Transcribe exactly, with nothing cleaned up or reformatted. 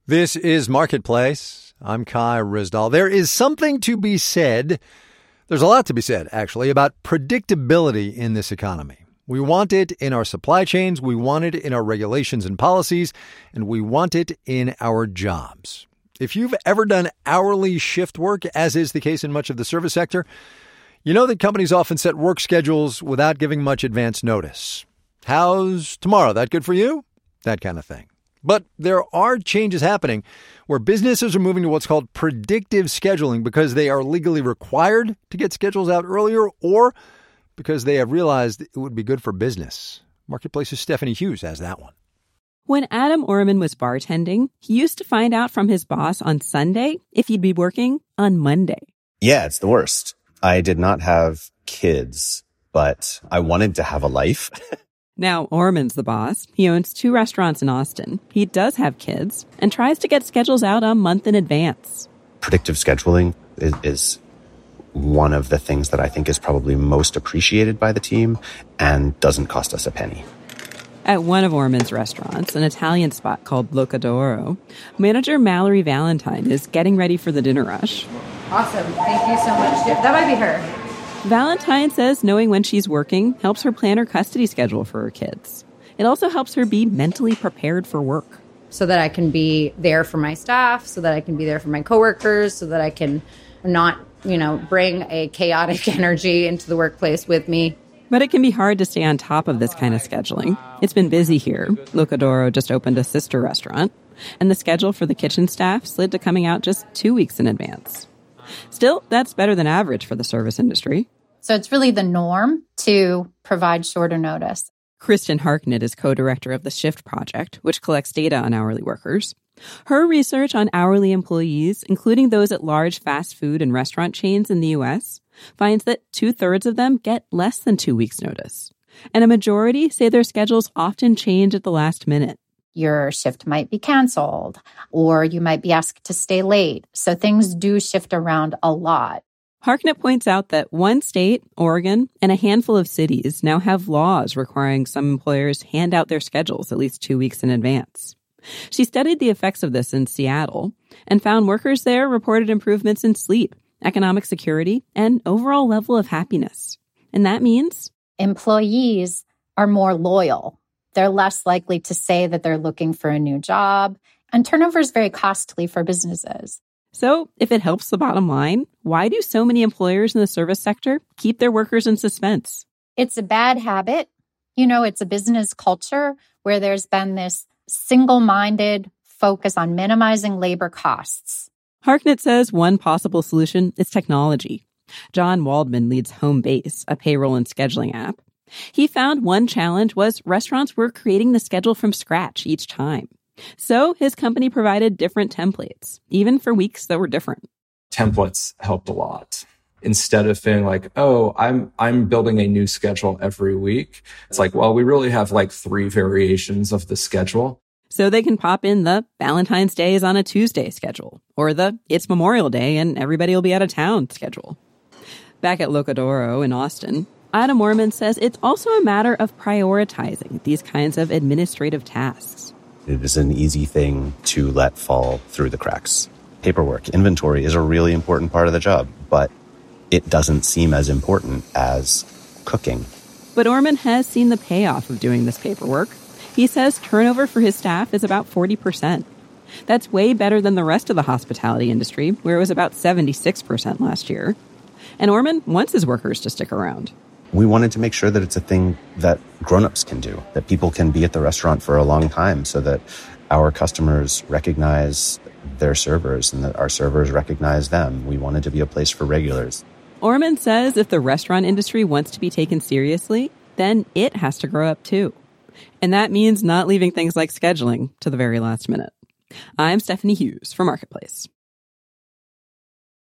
This is Marketplace. I'm Kai Ryssdal. There is something to be said. There's a lot to be said, actually, about predictability in this economy. We want it in our supply chains, we want it in our regulations and policies, and we want it in our jobs. If you've ever done hourly shift work, as is the case in much of the service sector, you know that companies often set work schedules without giving much advance notice. How's tomorrow? That good for you? That kind of thing. But there are changes happening where businesses are moving to what's called predictive scheduling because they are legally required to get schedules out earlier or because they have realized it would be good for business. Marketplace's Stephanie Hughes has that one. When Adam Orman was bartending, he used to find out from his boss on Sunday if he'd be working on Monday. Yeah, it's the worst. I did not have kids, but I wanted to have a life. Now, Orman's the boss. He owns two restaurants in Austin. He does have kids and tries to get schedules out a month in advance. Predictive scheduling is, is one of the things that I think is probably most appreciated by the team and doesn't cost us a penny. At one of Orman's restaurants, an Italian spot called Locadoro, manager Mallory Valentine is getting ready for the dinner rush. Awesome. Thank you so much. That might be her. Valentine says knowing when she's working helps her plan her custody schedule for her kids. It also helps her be mentally prepared for work. So that I can be there for my staff, so that I can be there for my coworkers, so that I can not, you know, bring a chaotic energy into the workplace with me. But it can be hard to stay on top of this kind of scheduling. It's been busy here. Locadoro just opened a sister restaurant, and the schedule for the kitchen staff slid to coming out just two weeks in advance. Still, that's better than average for the service industry. So it's really the norm to provide shorter notice. Kristen Harknett is co-director of the Shift Project, which collects data on hourly workers. Her research on hourly employees, including those at large fast food and restaurant chains in the U S, finds that two-thirds of them get less than two weeks' notice. And a majority say their schedules often change at the last minute. Your shift might be canceled, or you might be asked to stay late. So things do shift around a lot. Harknett points out that one state, Oregon, and a handful of cities now have laws requiring some employers hand out their schedules at least two weeks in advance. She studied the effects of this in Seattle and found workers there reported improvements in sleep, economic security, and overall level of happiness. And that means employees are more loyal. They're less likely to say that they're looking for a new job, and turnover is very costly for businesses. So if it helps the bottom line, why do so many employers in the service sector keep their workers in suspense? It's a bad habit. You know, it's a business culture where there's been this single-minded focus on minimizing labor costs. Harknett says one possible solution is technology. John Waldman leads Homebase, a payroll and scheduling app. He found one challenge was restaurants were creating the schedule from scratch each time. So his company provided different templates, even for weeks that were different. Templates helped a lot. Instead of feeling like, oh, I'm I'm building a new schedule every week, it's like, well, we really have like three variations of the schedule. So they can pop in the Valentine's Day is on a Tuesday schedule, or the It's Memorial Day and everybody will be out of town schedule. Back at Locadoro in Austin, Adam Orman says it's also a matter of prioritizing these kinds of administrative tasks. It is an easy thing to let fall through the cracks. Paperwork, inventory is a really important part of the job, but it doesn't seem as important as cooking. But Orman has seen the payoff of doing this paperwork. He says turnover for his staff is about forty percent. That's way better than the rest of the hospitality industry, where it was about seventy-six percent last year. And Orman wants his workers to stick around. We wanted to make sure that it's a thing that grown-ups can do, that people can be at the restaurant for a long time so that our customers recognize their servers and that our servers recognize them. We wanted to be a place for regulars. Orman says if the restaurant industry wants to be taken seriously, then it has to grow up too. And that means not leaving things like scheduling to the very last minute. I'm Stephanie Hughes for Marketplace.